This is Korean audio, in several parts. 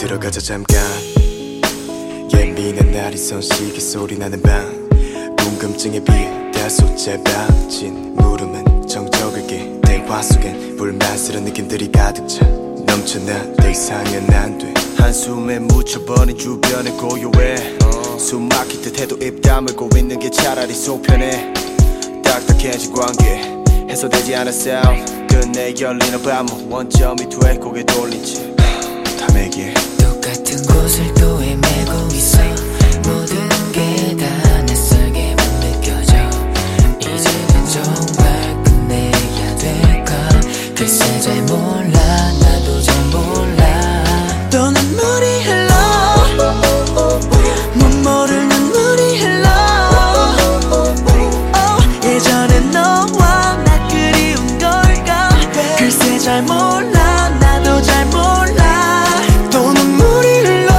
들어가자 잠깐. 예민한 날이 손시계 소리 나는 방. 궁금증에 비해 다소 짧아진 물음은 정적을게. 대화 속엔 불만스러운 느낌들이 가득 차 넘쳐나. 더 이상은 안 돼. 한숨에 묻혀버린 주변의 고요해. 숨 막힐 듯 해도 입 다물고 있는 게 차라리 속편해. 딱딱해진 관계 해소되지 않은 싸움. 끝내 열리는 밤은 원점이 돼 고개 돌린 채 탐내기에 똑같은 곳을 또 헤매고 있어. 모든 게 다 낯설게만 느껴져. 이제는 정말 끝내야 될까. 글쎄 잘 몰라. 나도 잘 몰라. 또 눈물이 흘러. 못 모를 눈물이 흘러. 예전엔 너와 나 그리운 걸까. 글쎄 잘 몰라. 나도 잘 몰라. 또 눈물이 흘러.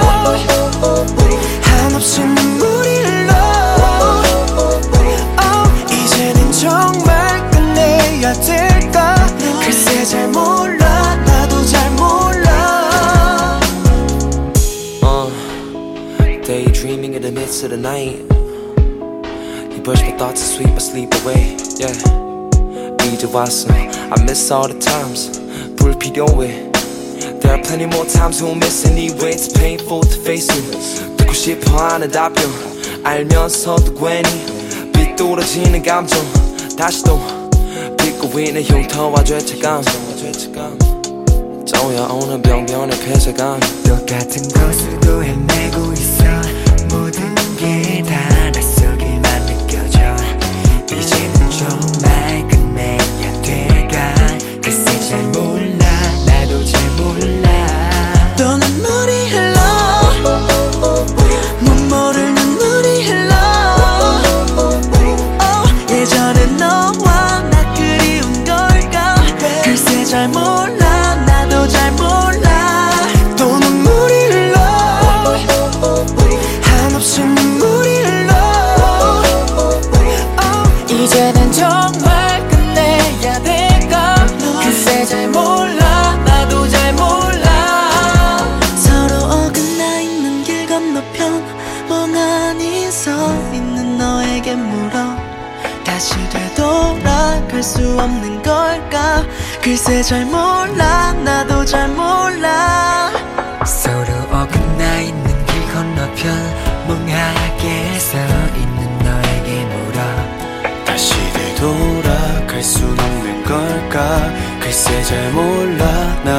한없이 눈물이 흘러. 이제는 정말 끝내야 될까. 글쎄 잘 몰라. 나도 잘 몰라. Daydreaming in the midst of the night. You brush my thoughts and sweep my sleep away. Yeah. 이제 왔어. I miss all the times. 불필요해. There are plenty more times we'll miss anyway. It's painful to face you. 듣고 싶어 하는 답변 알면서도 괜히 빗돌아지는 감정. 다시 또 빚고 있는 흉터와 죄책감. 정여오는 병변의 폐쇄감. 똑같은 곳을 또 헤매고 있어. 모든 게 다 낯설게만 느껴져. 이제는 정말 끝내야 될까. 글쎄 잘 몰라. 나도 잘 몰라. 또 눈물이 흘러. 못 모를 눈물이 흘러. 예전엔 너와 나 그리운 걸까. 글쎄 잘 몰라. 나도 잘 몰라. 또 눈물이 흘러. 한없이 눈물이 흘러. 이제는 정말 끝내야 될까. 글쎄 잘 몰라. 나도 잘 몰라. 서로 어긋나 있는 길 건너편 멍하니 서 있는 너에게 물어. 다시 되돌아갈 수 없는 걸까. 글쎄 잘 몰라. 나도 잘 몰라. 서로 어긋나 있는 길 건너편 멍하게 서 있는 너에게 물어. 다시 되돌아갈 수 없는 걸까. 글쎄 잘 몰라.